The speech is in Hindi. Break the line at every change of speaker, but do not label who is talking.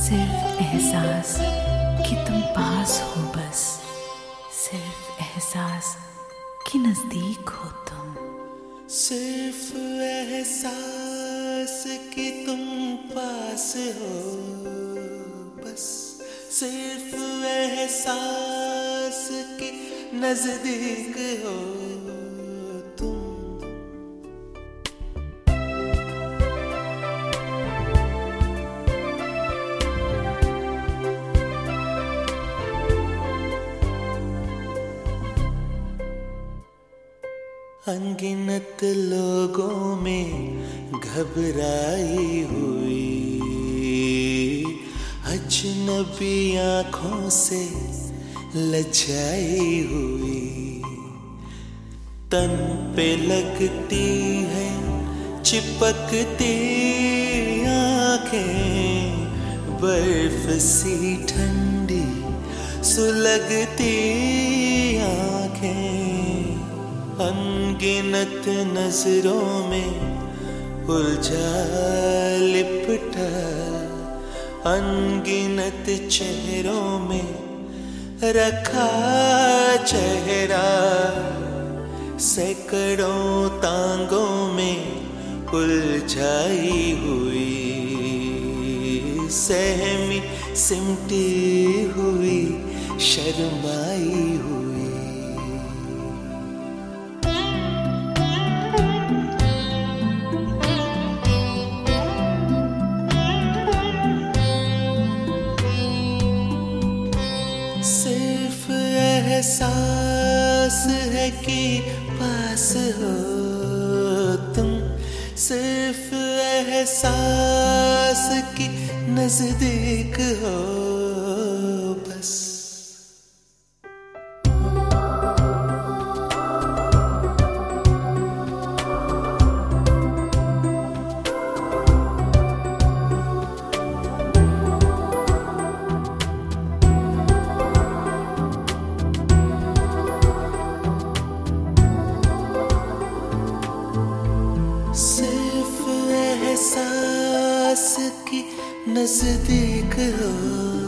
सिर्फ एहसास कि तुम पास हो, बस सिर्फ एहसास कि नजदीक हो तुम।
सिर्फ एहसास कि तुम पास हो, बस सिर्फ एहसास कि नजदीक हो तुम। अनगिनत लोगों में घबराई हुई, अजनबी आँखों से लजाई हुई, तन पे लगती है चिपकती आँखें, बर्फ सी ठंडी सुलगती आँखें। अनगिनत नजरों में उलझा लिपटा, अनगिनत चेहरों में रखा चेहरा, सैकड़ों तांगों में उलझाई हुई, सहमी सिमटी हुई शर्माई हुई। सिर्फ एहसास है कि पास हो तुम, सिर्फ एहसास कि नजदीक हो बस। सिर्फ एहसास कि नजदीक हो।